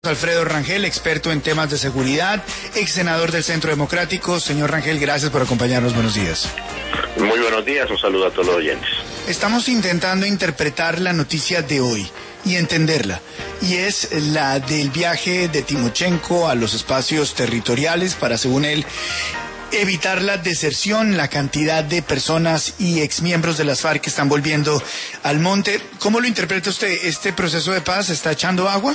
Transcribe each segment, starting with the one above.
Alfredo Rangel, experto en temas de seguridad, ex senador del Centro Democrático. Señor Rangel, gracias por acompañarnos. Buenos días. Muy buenos días, un saludo a todos los oyentes. Estamos intentando interpretar la noticia de hoy y entenderla, y es la del viaje de Timochenko a los espacios territoriales para, según él, evitar la deserción, la cantidad de personas y exmiembros de las FARC que están volviendo al monte. ¿Cómo lo interpreta usted? ¿Este proceso de paz está echando agua?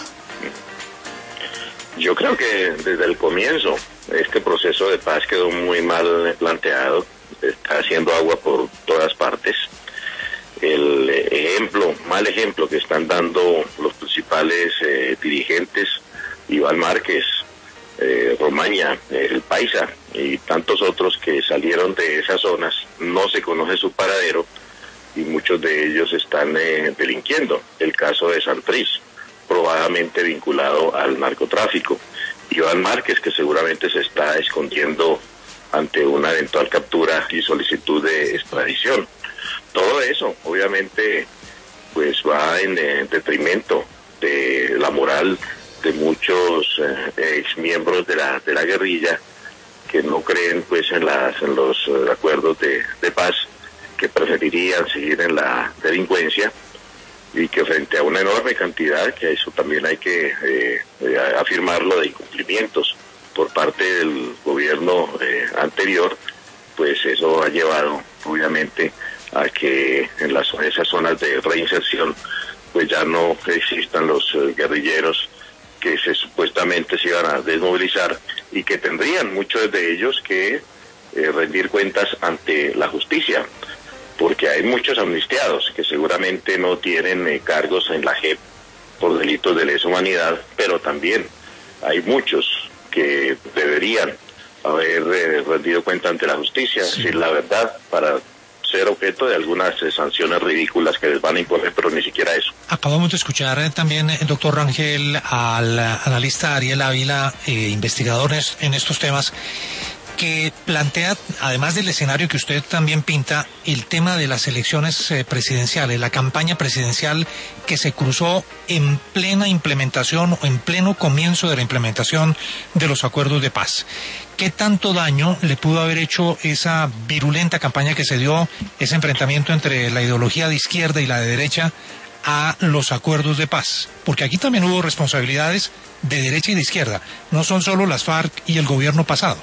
Yo creo que desde el comienzo este proceso de paz quedó muy mal planteado, está haciendo agua por todas partes. El mal ejemplo que están dando los principales dirigentes, Iván Márquez, Romaña, el Paisa y tantos otros que salieron de esas zonas, no se conoce su paradero y muchos de ellos están delinquiendo. El caso de Santrich, probadamente vinculado al narcotráfico. Iván Márquez, que seguramente se está escondiendo ante una eventual captura y solicitud de extradición. Todo eso, obviamente, pues va en detrimento de la moral de muchos exmiembros de la guerrilla que no creen pues en los acuerdos de paz, que preferirían seguir en la delincuencia, y que frente a una enorme cantidad, que eso también hay que afirmarlo, de incumplimientos por parte del gobierno anterior, pues eso ha llevado obviamente a que en esas zonas de reinserción pues ya no existan los guerrilleros que supuestamente se iban a desmovilizar y que tendrían muchos de ellos que rendir cuentas ante la justicia, porque hay muchos amnistiados que seguramente no tienen cargos en la JEP por delitos de lesa humanidad, pero también hay muchos que deberían haber rendido cuenta ante la justicia, sí, decir la verdad, para ser objeto de algunas sanciones ridículas que les van a imponer, pero ni siquiera eso. Acabamos de escuchar también, doctor Rangel, al analista Ariel Ávila, investigador en estos temas, que plantea, además del escenario que usted también pinta, el tema de las elecciones presidenciales, la campaña presidencial que se cruzó en plena implementación o en pleno comienzo de la implementación de los acuerdos de paz. ¿Qué tanto daño le pudo haber hecho esa virulenta campaña que se dio, ese enfrentamiento entre la ideología de izquierda y la de derecha a los acuerdos de paz? Porque aquí también hubo responsabilidades de derecha y de izquierda, no son solo las FARC y el gobierno pasado.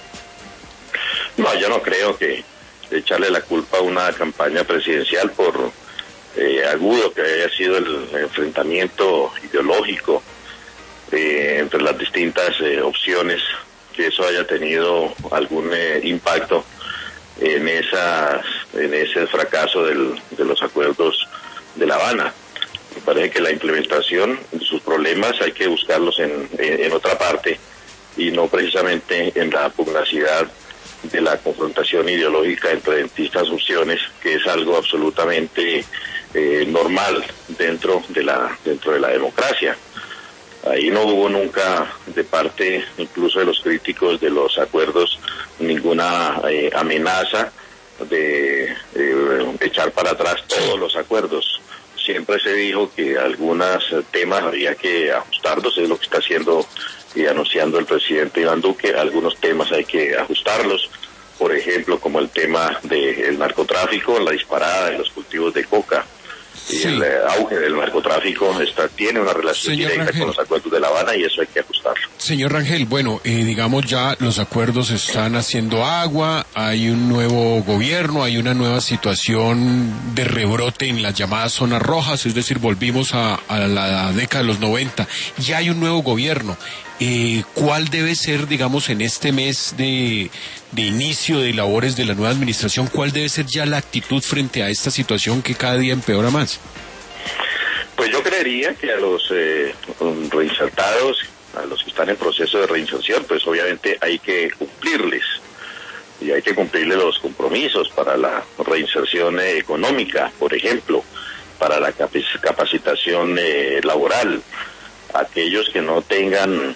No, yo no creo que echarle la culpa a una campaña presidencial por agudo que haya sido el enfrentamiento ideológico entre las distintas opciones, que eso haya tenido algún impacto en ese fracaso de los acuerdos de La Habana. Me parece que la implementación de sus problemas hay que buscarlos en otra parte y no precisamente en la pugnacidad de la confrontación ideológica entre distintas opciones, que es algo absolutamente normal dentro de la democracia. Ahí no hubo nunca, de parte incluso de los críticos de los acuerdos, ninguna amenaza de echar para atrás todos los acuerdos. Siempre se dijo que algunos temas había que ajustarlos, es lo que está haciendo y anunciando el presidente Iván Duque. Algunos temas hay que ajustarlos, por ejemplo, como el tema del narcotráfico, la disparada de los cultivos de coca. Sí. Y el auge del narcotráfico tiene una relación directa Rangel con los acuerdos de La Habana, y eso hay que ajustarlo. Señor Rangel, bueno, digamos ya los acuerdos están haciendo agua, hay un nuevo gobierno, hay una nueva situación de rebrote en las llamadas zonas rojas, es decir, volvimos a la década de los 90, ya hay un nuevo gobierno. ¿Cuál debe ser, digamos, en este mes de inicio de labores de la nueva administración, cuál debe ser ya la actitud frente a esta situación que cada día empeora más? Pues yo creería que a los reinsertados, a los que están en proceso de reinserción, pues obviamente hay que cumplirles, y hay que cumplirles los compromisos para la reinserción económica, por ejemplo, para la capacitación laboral. Aquellos que no tengan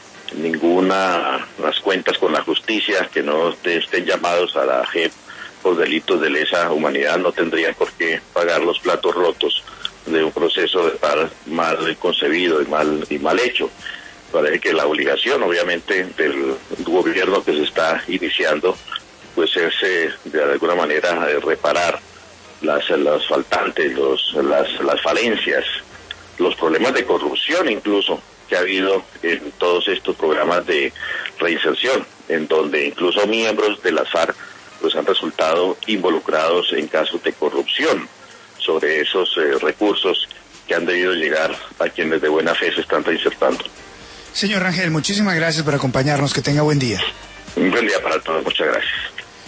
las cuentas con la justicia, que no estén llamados a la JEP por delitos de lesa humanidad, no tendrían por qué pagar los platos rotos de un proceso de paz mal concebido y mal hecho. Parece que la obligación, obviamente, del gobierno que se está iniciando, pues es de alguna manera reparar las faltantes, las falencias, los problemas de corrupción incluso que ha habido en todos estos programas de reinserción, en donde incluso miembros de las FARC pues han resultado involucrados en casos de corrupción sobre esos recursos que han debido llegar a quienes de buena fe se están reinsertando. Señor Rangel, muchísimas gracias por acompañarnos. Que tenga buen día. Un buen día para todos. Muchas gracias.